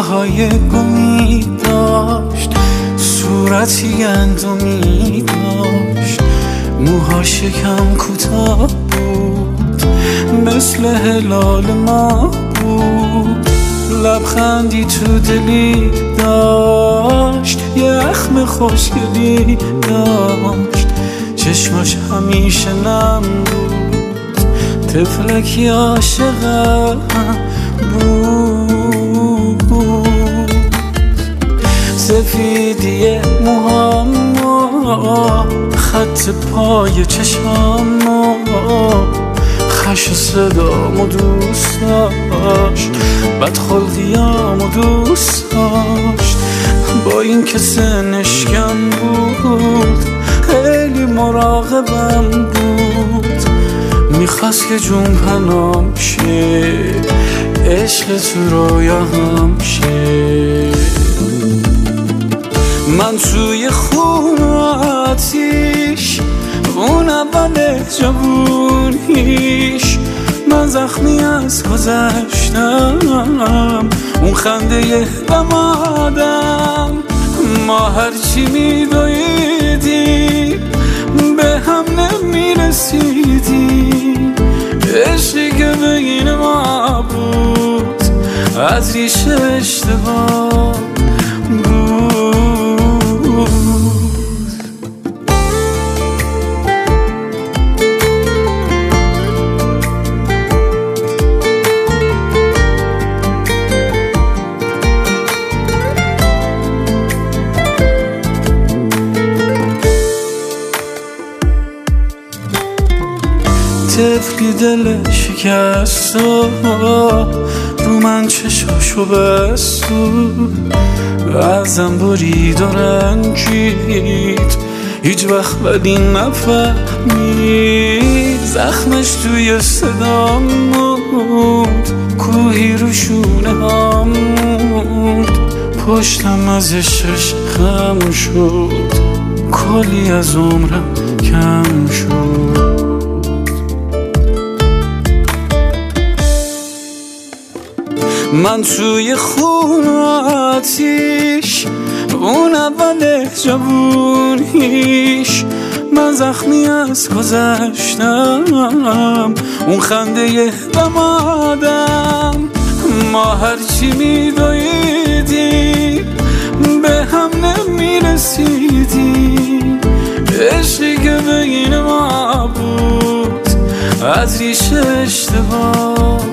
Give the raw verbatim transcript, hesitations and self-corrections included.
های گمی داشت، صورتی گندمی داشت، موهاش یکم کوتاه بود، مثل هلال ما بود. لبخندی تو دلی داشت، یه اخم خوشگلی داشت، چشماش همیشه نم بود، طفلکی عاشقم بود. سفیدی موهام، خط پای چشام، خش صدامو دوست داشت، بدخلقیامو دوست داشت. با این که سنش کم بود خیلی مراقبم بود، میخواست که جون پنام شه، عشق تو رویاهم شه. من توی خون آتیش، اون اول جوونیش، من زخمی از گذشتم، اون خنده دمادم. ما هرچی میدویدیم به هم نمیرسیدیم، عشقی که بین ما بود از ریشه اشتباه بود. طفلی دل شکست رو من چشاشو بست، ازم برید و رنجید، هیچ وقت بدی نفهمید. زخمش توی صدام موند، کوهی رو شونه هم موند، پشتم از عشقش خم شد، کلی از عمرم کم شد. من توی خون آتیش، اون اول جوونیش، من زخمی از گذشتم، اون خنده دمادم. ما هرچی میدویدیم به هم نمیرسیدیم، عشقی که بین ما بود از ریشه اشتباه